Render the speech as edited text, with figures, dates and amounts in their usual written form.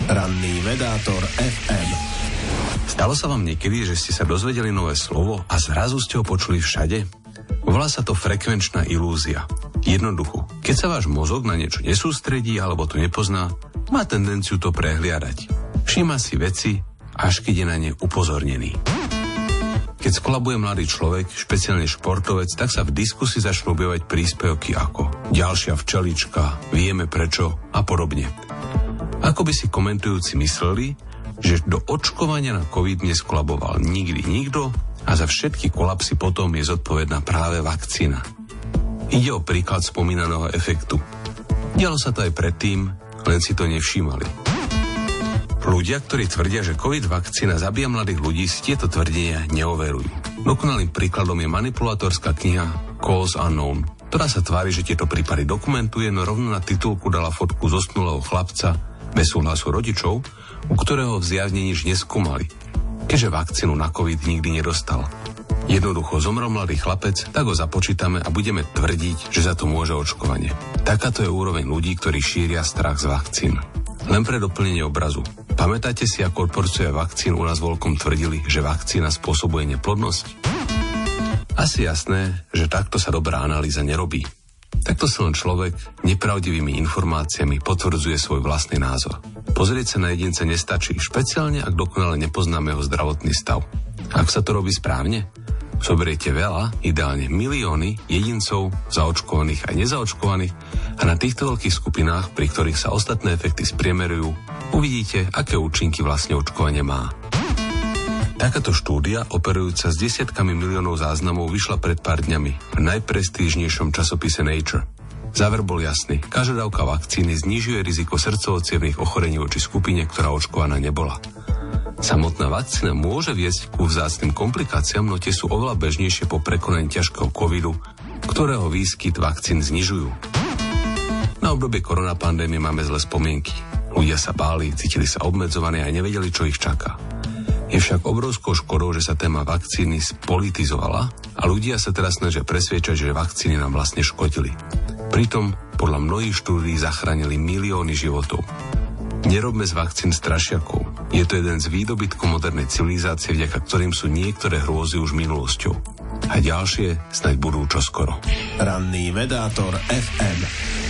Ranný vedátor FM. Stalo sa vám niekedy, že ste sa dozvedeli nové slovo a zrazu ste ho počuli všade? Volá sa to frekvenčná ilúzia. Jednoducho, keď sa váš mozog na niečo nesústredí alebo to nepozná, má tendenciu to prehliadať. Všíma si veci, až keď je na ne upozornený. Keď skolabuje mladý človek, špeciálne športovec, tak sa v diskusii začnú objavovať príspevky ako ďalšia včelička, vieme prečo a podobne. Ako by si komentujúci mysleli, že do očkovania na COVID neskolaboval nikdy nikto a za všetky kolapsy potom je zodpovedná práve vakcína. Ide o príklad spomínaného efektu. Dialo sa to aj predtým, len si to nevšímali. Ľudia, ktorí tvrdia, že COVID vakcína zabíja mladých ľudí, si tieto tvrdenia neoverujú. Dokonalým príkladom je manipulátorská kniha Cause Unknown, ktorá sa tvári, že tieto prípady dokumentuje, no rovno na titulku dala fotku zosnulého chlapca bez súhlasu rodičov, u ktorého v zjavne nič neskúmali, keďže vakcínu na COVID nikdy nedostal. Jednoducho zomrel mladý chlapec, tak ho započítame a budeme tvrdiť, že za to môže očkovanie. Takáto je úroveň ľudí, ktorí šíria strach z vakcín. Len pre doplnenie obrazu. Pamätáte si, ako odporcovia vakcín u nás voľkom tvrdili, že vakcína spôsobuje neplodnosť? Asi jasné, že takto sa dobrá analýza nerobí. Takto sa len človek nepravdivými informáciami potvrdzuje svoj vlastný názor. Pozrieť sa na jedinca nestačí, špeciálne ak dokonale nepoznáme jeho zdravotný stav. Ak sa to robí správne, zoberiete veľa, ideálne milióny jedincov, zaočkovaných aj nezaočkovaných a na týchto veľkých skupinách, pri ktorých sa ostatné efekty spriemerujú, uvidíte, aké účinky vlastne očkovanie má. Takáto štúdia, operujúca s desiatkami miliónov záznamov, vyšla pred pár dňami v najprestížnejšom časopise Nature. Záver bol jasný. Každá dávka vakcíny znižuje riziko srdcovo-cievnych ochorení voči skupine, ktorá očkovaná nebola. Samotná vakcína môže viesť ku vzácnym komplikáciám, no tie sú oveľa bežnejšie po prekonaní ťažkého covidu, ktorého výskyt vakcín znižujú. Na obdobie koronapandémie máme zlé spomienky. Ľudia sa báli, cítili sa obmedzovaní a nevedeli, čo ich čaká. Je však obrovskou škodou, že sa téma vakcíny spolitizovala a ľudia sa teraz snažia presviečať, že vakcíny nám vlastne škodili. Pritom podľa mnohých štúdií zachránili milióny životov. Nerobme z vakcín strašiakov. Je to jeden z výdobytkov modernej civilizácie, vďaka ktorým sú niektoré hrôzy už minulosťou. A ďalšie snáď budú čoskoro. Ranný vedátor FM.